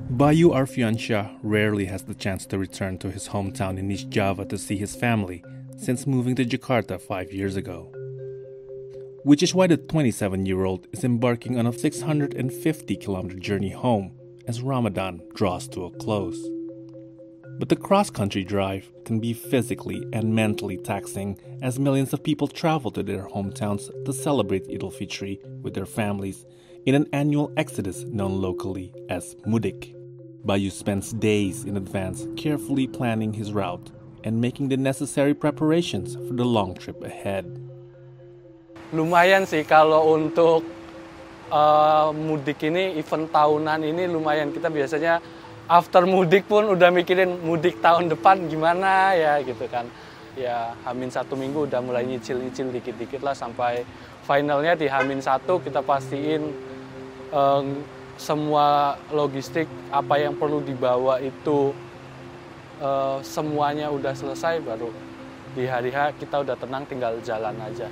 Bayu Arfiansyah rarely has the chance to return to his hometown in East Java to see his family since moving to Jakarta 5 years ago. Which is why the 27-year-old is embarking on a 650-kilometer journey home as Ramadan draws to a close. But the cross-country drive can be physically and mentally taxing as millions of people travel to their hometowns to celebrate Eid al-Fitr with their families in an annual exodus known locally as Mudik. Bayu spends days in advance carefully planning his route and making the necessary preparations for the long trip ahead. Lumayan sih kalau untuk mudik ini, event tahunan ini lumayan. Kita biasanya after mudik pun udah mikirin mudik tahun depan gimana ya gitu kan. Ya H-1 minggu udah mulai nyicil-nyicil dikit-dikit lah sampai finalnya di H-1 kita pastiin semua logistik apa yang perlu dibawa itu semuanya udah selesai, baru di hari H kita udah tenang tinggal jalan aja.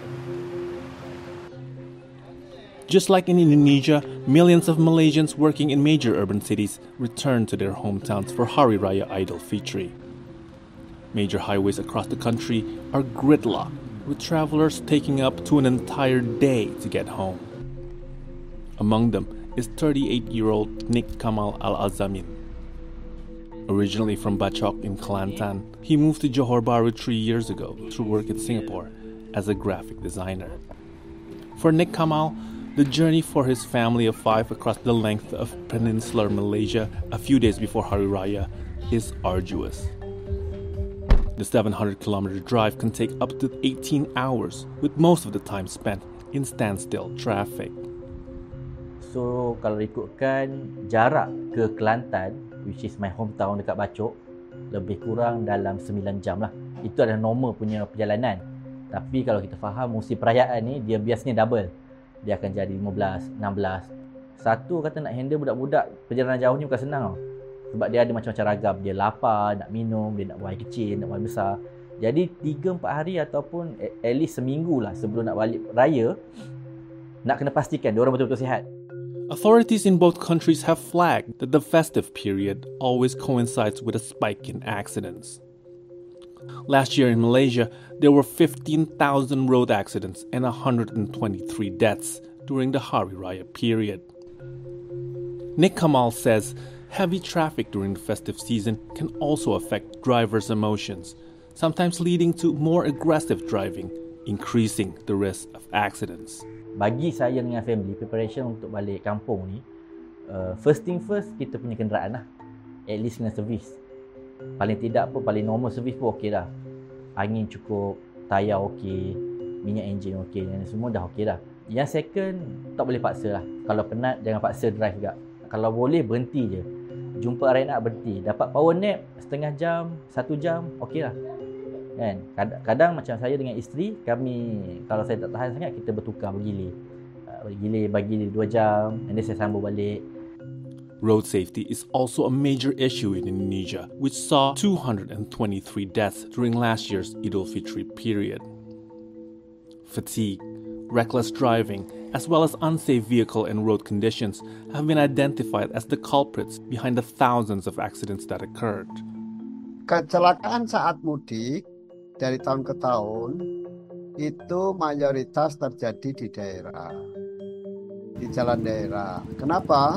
Just like in Indonesia, millions of Malaysians working in major urban cities return to their hometowns for Hari Raya Eid al-Fitr. Major highways across the country are gridlocked, with travelers taking up to an entire day to get home. Among them is 38-year-old Nick Kamal Al-Azamin. Originally from Bachok in Kelantan, he moved to Johor Bahru 3 years ago to work in Singapore as a graphic designer. For Nick Kamal, the journey for his family of 5 across the length of peninsular Malaysia a few days before Hari Raya is arduous. The 700-kilometer drive can take up to 18 hours, with most of the time spent in standstill traffic. So, kalau ikutkan jarak ke Kelantan, which is my hometown dekat Bachok, lebih kurang dalam 9 jam lah. Itu adalah normal punya perjalanan. Tapi kalau kita faham musim perayaan ni, dia biasanya double. Dia akan jadi 15, 16. Satu kata nak handle budak-budak perjalanan jauh ni bukan senang tau. Sebab dia ada macam-macam ragam. Dia lapar, nak minum, dia nak buang air kecil, nak buang air besar. Jadi 3-4 hari ataupun at least seminggu lah sebelum nak balik raya, nak kena pastikan dia orang betul-betul sihat. Authorities in both countries have flagged that the festive period always coincides with a spike in accidents. Last year in Malaysia, there were 15,000 road accidents and 123 deaths during the Hari Raya period. Nick Kamal says heavy traffic during the festive season can also affect drivers' emotions, sometimes leading to more aggressive driving, increasing the risk of accidents. Bagi saya dengan family, preparation untuk balik kampung ni, first thing first, kita punya kenderaan lah. At least kena servis. Paling tidak pun, paling normal servis pun okey dah. Angin cukup, tayar okey, minyak enjin okey, dan semua dah okey dah. Yang second, tak boleh paksa lah. Kalau penat, jangan paksa drive juga. Kalau boleh, berhenti je. Jumpa arena berhenti. Dapat power nap, setengah jam, 1 jam, okey lah. Kan? Kadang macam saya dengan isteri, kami, kalau saya tak tahan sangat, kita bertukar bergilir. Bagi 2 jam, and then saya sambung balik. Road safety is also a major issue in Indonesia, which saw 223 deaths during last year's Eid al-Fitr period. Fatigue, reckless driving, as well as unsafe vehicle and road conditions have been identified as the culprits behind the thousands of accidents that occurred. Kecelakaan saat mudik dari tahun ke tahun itu mayoritas terjadi di daerah, di jalan daerah. Kenapa?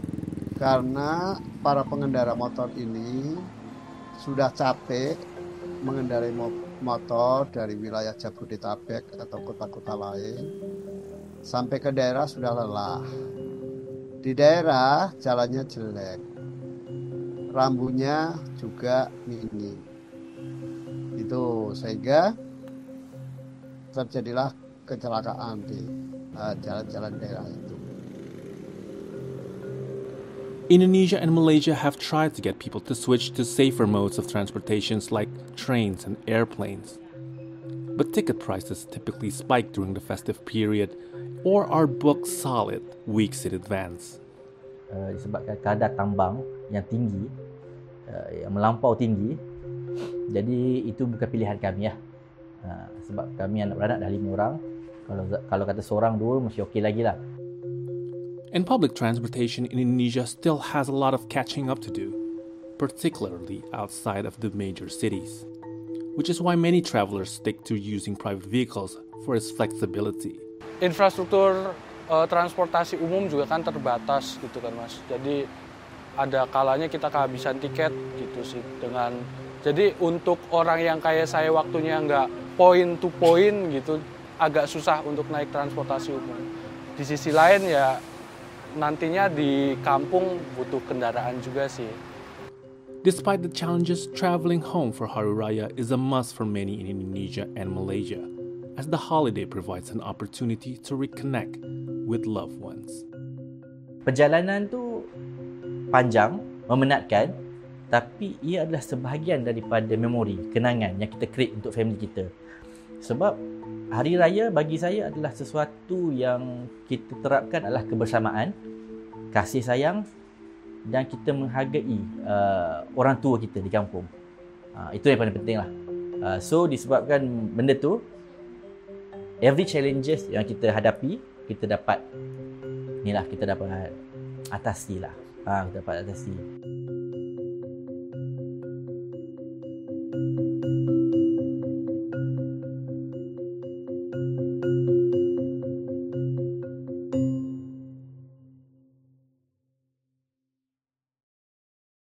Karena para pengendara motor ini sudah capek mengendarai motor dari wilayah Jabodetabek atau kota-kota lain, sampai ke daerah sudah lelah. Di daerah jalannya jelek, rambunya juga minim. Itu sehingga terjadilah kecelakaan di jalan-jalan daerah itu. Indonesia and Malaysia have tried to get people to switch to safer modes of transportations like trains and airplanes. But ticket prices typically spike during the festive period or are booked solid weeks in advance. Disebabkan kadar tambang yang tinggi, yang melampau tinggi, jadi itu bukan pilihan kami ya. Sebab kami anak beranak dah 5 orang. Kalau kata seorang 2 mesti okey lagi lah. And public transportation in Indonesia still has a lot of catching up to do, particularly outside of the major cities, which is why many travelers stick to using private vehicles for its flexibility. Infrastruktur transportasi umum juga kan terbatas gitu kan Mas. Jadi ada kalanya kita kehabisan tiket gitu sih jadi untuk orang yang kayak saya waktunya nggak point to point gitu agak susah untuk naik transportasi umum. Di sisi lain ya nantinya di kampung butuh kendaraan juga sih. Despite the challenges, traveling home for Hari Raya is a must for many in Indonesia and Malaysia, as the holiday provides an opportunity to reconnect with loved ones. Perjalanan tu panjang, memenatkan, tapi ia adalah sebahagian daripada memori, kenangan yang kita create untuk family kita. Sebab Hari Raya bagi saya adalah sesuatu yang kita terapkan adalah kebersamaan, kasih sayang dan kita menghargai orang tua kita di kampung. Itu yang paling penting lah. So disebabkan benda tu, every challenges yang kita hadapi, kita dapat atasi lah. Kita dapat atasi.